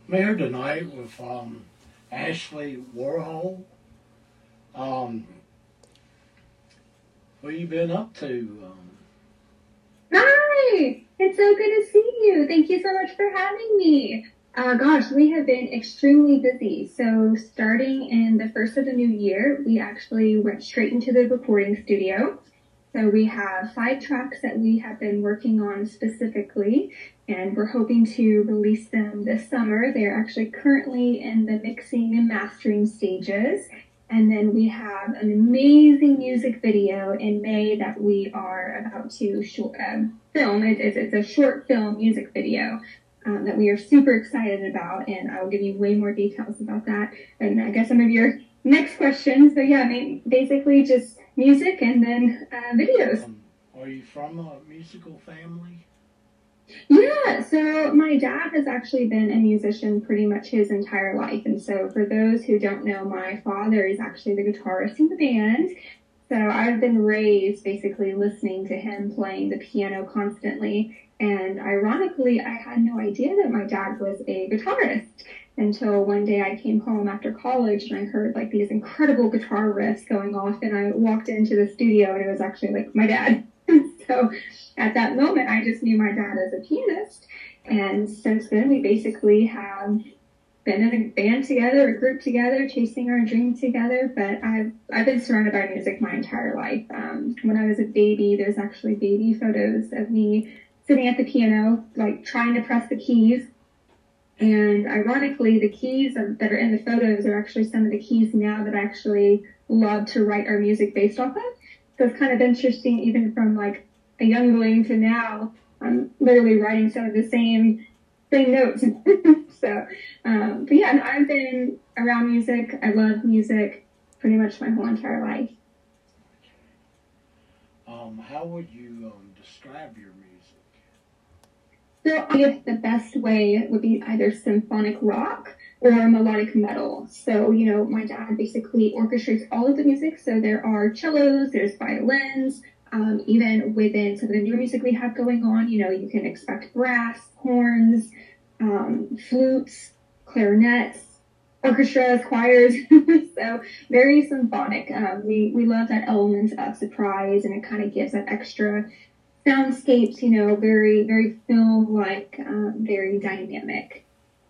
I'm here tonight with Ashley Warhol. Um, what you been up to? Hi! It's so good to see you. Thank you so much for having me. Gosh, we have been extremely busy. So starting in the first of the new year, we actually went straight into the recording studio. So we have 5 tracks that we have been working on specifically, and we're hoping to release them this summer. They're actually currently in the mixing and mastering stages. And then we have an amazing music video in May that we are about to film. It's a short film music video that we are super excited about, and I will give you way more details about that. And I guess some of your next questions. So yeah, I mean, basically just music and then videos. Are you from a musical family? Yeah, so my dad has actually been a musician pretty much his entire life. And so for those who don't know, my father is actually the guitarist in the band. So I've been raised basically listening to him playing the piano constantly. And ironically, I had no idea that my dad was a guitarist until one day I came home after college and I heard like these incredible guitar riffs going off, and I walked into the studio and it was actually like my dad. So at that moment, I just knew my dad as a pianist. And since then, we basically have been in a band together, a group together, chasing our dream together. But I've been surrounded by music my entire life. When I was a baby, there's actually baby photos of me sitting at the piano, like trying to press the keys. And ironically, the keys that are in the photos are actually some of the keys now that I actually love to write our music based off of. So it's kind of interesting, even from like a youngling to now, I'm literally writing some of the same notes. So, but yeah, I've been around music. I love music pretty much my whole entire life. How would you describe your music? So I guess the best way would be either symphonic rock or melodic metal. So, you know, my dad basically orchestrates all of the music. So there are cellos, there's violins, even within some of the newer music we have going on, you know, you can expect brass, horns, flutes, clarinets, orchestras, choirs. So very symphonic. We love that element of surprise, and it kind of gives that extra soundscapes, you know, very, very film-like, very dynamic.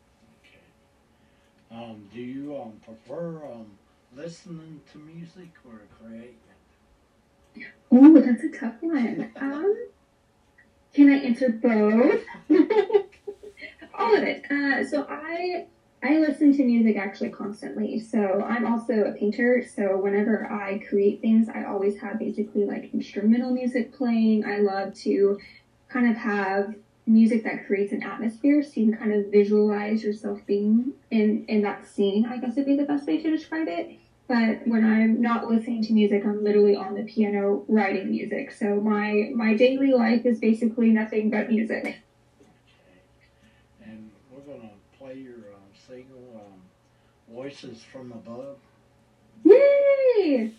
Okay. Do you prefer listening to music or creating it? Oh, that's a tough one. Can I answer both? All of it. So I listen to music actually constantly. So I'm also a painter. So whenever I create things, I always have basically like instrumental music playing. I love to kind of have music that creates an atmosphere so you can kind of visualize yourself being in that scene, I guess would be the best way to describe it. But when I'm not listening to music, I'm literally on the piano writing music. So my daily life is basically nothing but music. Okay. And we're going to play your single, Voices from Above. Yay!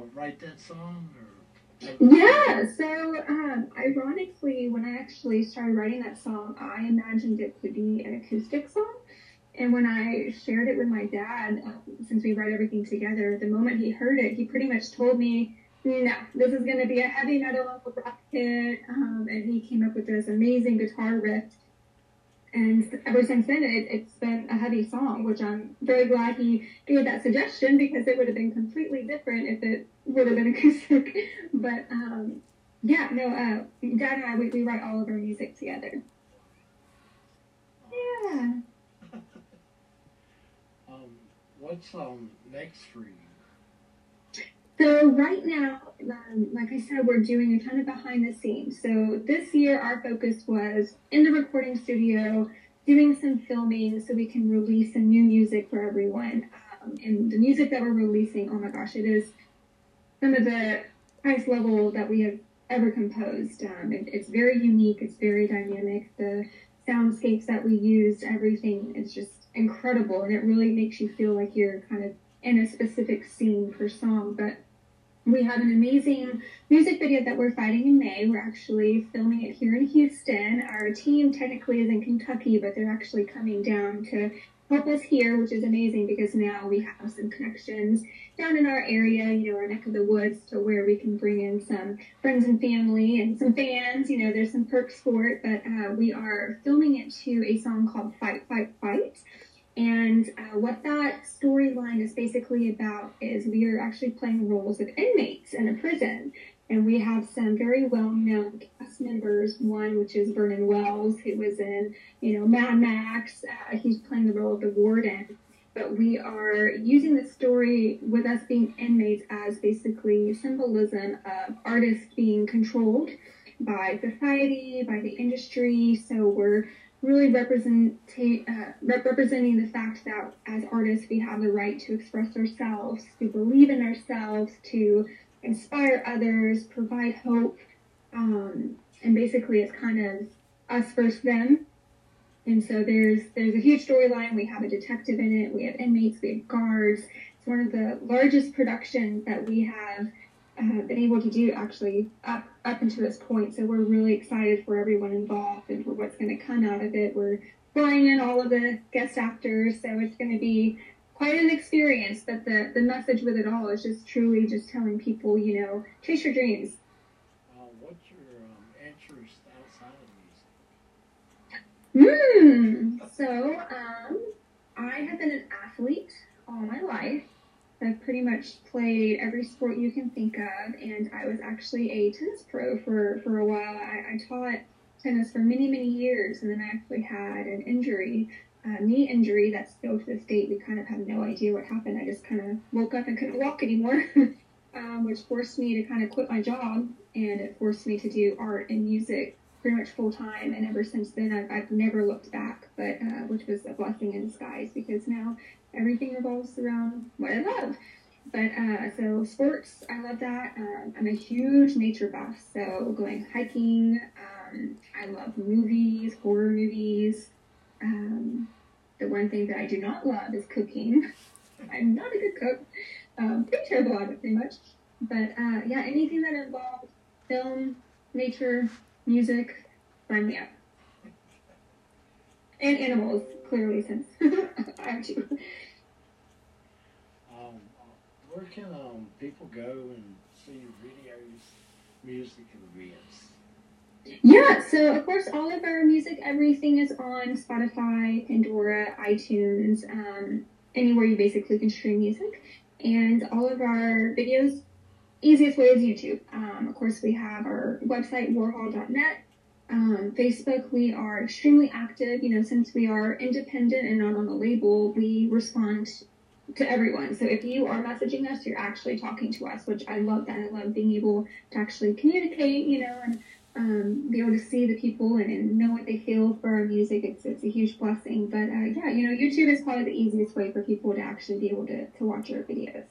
write that song, or? Yeah, so ironically, when I actually started writing that song, I imagined it to be an acoustic song. And when I shared it with my dad, since we write everything together, the moment he heard it, he pretty much told me, no, this is going to be a heavy metal rock hit. And he came up with this amazing guitar riff. And ever since then, it's been a heavy song, which I'm very glad he gave that suggestion because it would have been completely different if it would have been acoustic. But yeah, no, Dad and I, we write all of our music together. Yeah. What's next for you? So right now, like I said, we're doing a ton of behind the scenes. So this year, our focus was in the recording studio, doing some filming so we can release some new music for everyone. And the music that we're releasing, oh my gosh, it is some of the highest level that we have ever composed. It's very unique. It's very dynamic. The soundscapes that we used, everything is just incredible. And it really makes you feel like you're kind of in a specific scene per song. But we have an amazing music video that we're fighting in May. We're actually filming it here in Houston. Our team technically is in Kentucky, but they're actually coming down to help us here, which is amazing because now we have some connections down in our area, our neck of the woods, to where we can bring in some friends and family and some fans. There's some perks for it, but we are filming it to a song called Fight, Fight, Fight. And what that storyline is basically about is we are actually playing roles of inmates in a prison. And we have some very well-known cast members, one which is Vernon Wells, who was in, Mad Max. He's playing the role of the warden. But we are using the story with us being inmates as basically symbolism of artists being controlled by society, by the industry. So we're really representing the fact that as artists we have the right to express ourselves, to believe in ourselves, to inspire others, provide hope, and basically it's kind of us versus them. And so there's a huge storyline. We have a detective in it, we have inmates, we have guards. It's one of the largest productions that we have been able to do actually up until this point. So we're really excited for everyone involved and for what's going to come out of it. We're flying in all of the guest actors, so it's going to be quite an experience. But the message with it all is just truly just telling people, chase your dreams. What's your interest outside of music? So I have been an athlete all my life. I've pretty much played every sport you can think of, and I was actually a tennis pro for a while. I taught tennis for many, many years, and then I actually had an injury, a knee injury that still to this date we kind of have no idea what happened. I just kind of woke up and couldn't walk anymore, which forced me to kind of quit my job, and it forced me to do art and music pretty much full time. And ever since then, I've never looked back, but which was a blessing in disguise because now everything revolves around what I love. But so sports, I love that. I'm a huge nature buff, so going hiking. I love movies, horror movies. The one thing that I do not love is cooking. I'm not a good cook. Pretty terrible at it, pretty much. But yeah, anything that involves film, nature, music, sign me up. And animals, clearly, since I have two. Where can people go and see your videos, music, and events? Yeah, so of course all of our music, everything is on Spotify, Pandora, iTunes, anywhere you basically can stream music. And all of our videos, easiest way is YouTube. Of course, we have our website, warhol.net. Facebook, we are extremely active. Since we are independent and not on a label, we respond to everyone. So if you are messaging us, you're actually talking to us, which I love that. I love being able to actually communicate, and be able to see the people and know what they feel for our music. It's a huge blessing. But yeah, YouTube is probably the easiest way for people to actually be able to watch our videos.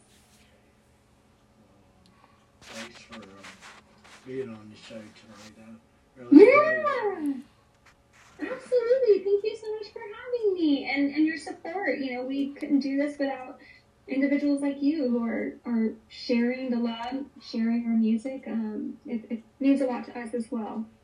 Thanks for being on the show tonight. Really yeah, absolutely. Thank you so much for having me and your support. We couldn't do this without individuals like you who are sharing the love, sharing our music. It means a lot to us as well.